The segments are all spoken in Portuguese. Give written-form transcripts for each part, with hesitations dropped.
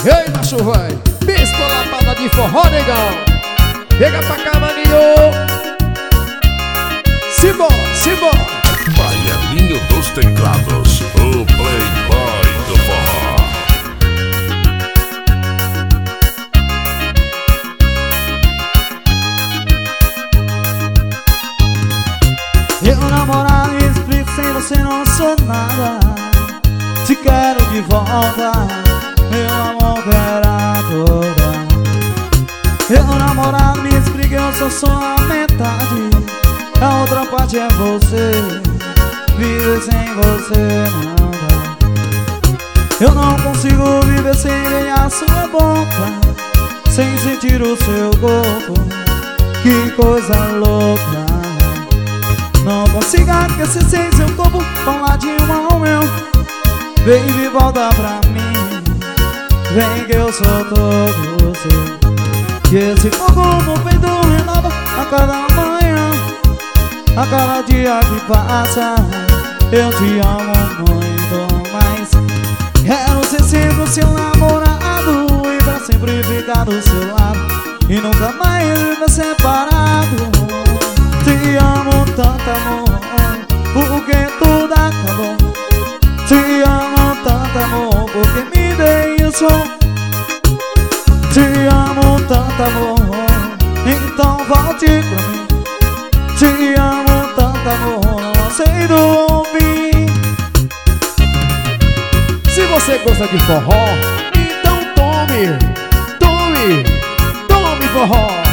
Ei, macho, vai. Pista lapada de forró, negão. Pega pra cá, maninho. Simbora, simbora. Baianinho dos teclados, o playboy do forró. Eu namorar e explico, sem você não sou nada. Te quero de volta, meu amor, quero toda. Eu namorar, me explica, eu sou a metade. A outra parte é você, viver sem você não dá. Eu não consigo viver sem ver a sua boca, sem sentir o seu corpo, que coisa louca. Não consigo aquecer sem seu corpo, falar de um ao meu. Baby, volta pra mim, vem que eu sou todo seu. Que esse fogo no peito renova a cada manhã, a cada dia que passa. Eu te amo muito mais. Quero ser sempre o seu namorado e pra sempre ficar do seu lado e nunca mais viver separado. Te amo tanto, amor, porque tudo acabou. Te amo tanto, amor, porque me deixou. Te amo tanto, amor, então volte pra mim. Te amo tanto, amor, não aceito ouvir. Se você gosta de forró, então tome, tome, tome forró.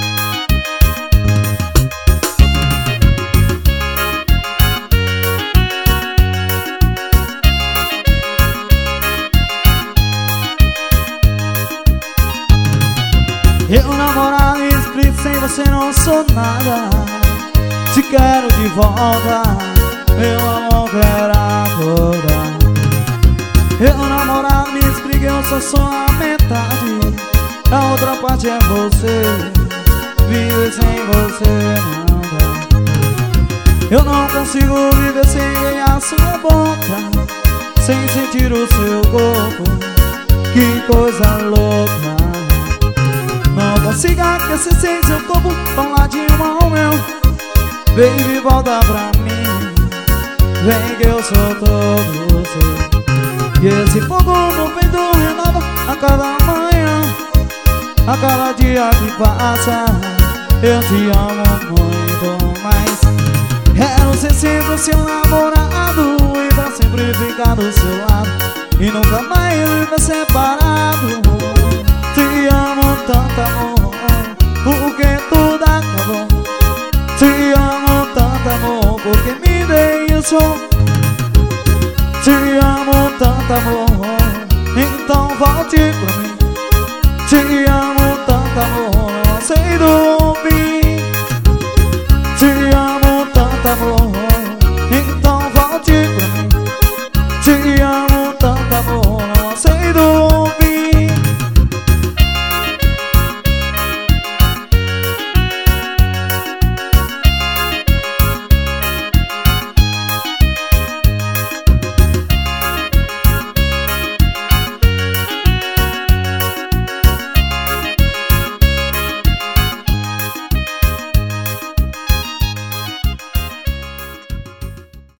Eu namorar e explico, sem você não sou nada. Te quero de volta, meu amor, quero toda. Eu namorar, me explica, eu sou a metade. A outra parte é você, viver sem você não dá. Eu não consigo viver sem ver a sua boca, sem sentir o seu corpo, que coisa louca. Não consigo aquecer sem seu corpo, falar de um ao meu. Baby, volta pra mim, vem que eu sou todo seu. E esse fogo no peito renova a cada manhã, a cada dia que passa. Eu te amo muito mais. Quero ser sempre o seu namorado e pra sempre ficar do seu lado e nunca mais viver separado. Te amo tanto, amor, porque tudo acabou. Te amo tanto, amor, porque me deixou. Te amo tanto, amor,